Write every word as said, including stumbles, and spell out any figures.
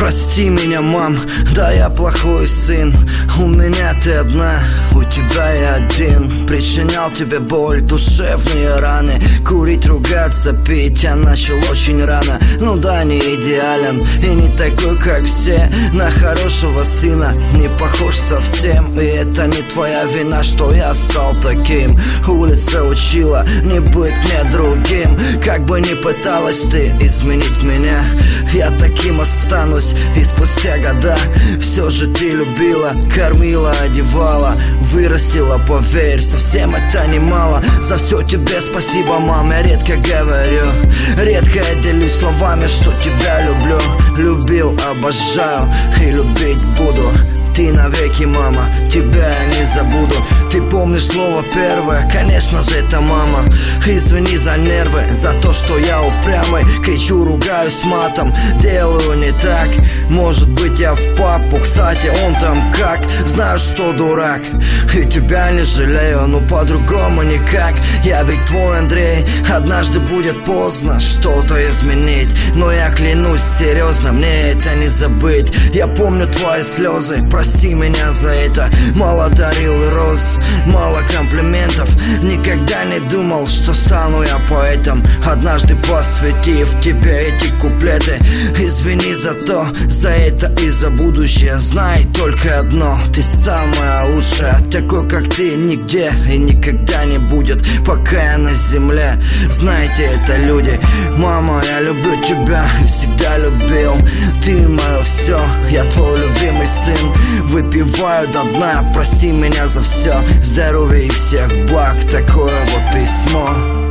Прости меня, мам, да я плохой сын. У меня ты одна, у тебя я один. Причинял тебе боль, душевные раны. Курить, ругаться, пить я начал очень рано. Ну да, не идеален и не такой, как все. На хорошего сына не похож совсем. И это не твоя вина, что я стал таким. Улица учила не быть мне другим. Как бы ни пыталась ты изменить меня, я таким останусь и спустя года. Все же ты любила, кормила, одевала, вырастила, поверь, совсем это немало. За все тебе спасибо, мам, я редко говорю, редко я делюсь словами, что тебя люблю. Любил, обожаю и любить буду. Ты навеки, мама, тебя я не забуду. Ты помнишь слово первое, конечно же это мама. Извини за нервы, за то, что я упрямый. Кричу, ругаюсь матом, делаю не так. Может быть я в папу, кстати он там как. Знаю, что дурак, и тебя не жалею, но по-другому никак. Я ведь твой Андрей, однажды будет поздно что-то изменить. Но я клянусь серьезно, мне это не забыть. Я помню твои слезы, прости меня за это. Мало дарил роз, мало комплиментов. Никогда не думал, что стану я поэтом, однажды посвятив тебе эти куплеты. Извини за то, за это и за будущее. Знай только одно, ты самая лучшая. Такой, как ты, нигде и никогда не будет, пока я на земле. Знаете это люди. Мама, я люблю тебя и всегда любил. Ты мое все, я твой любимый сын. Выпиваю до дна, прости меня за все. Здоровья и всех благ, такое вот письмо.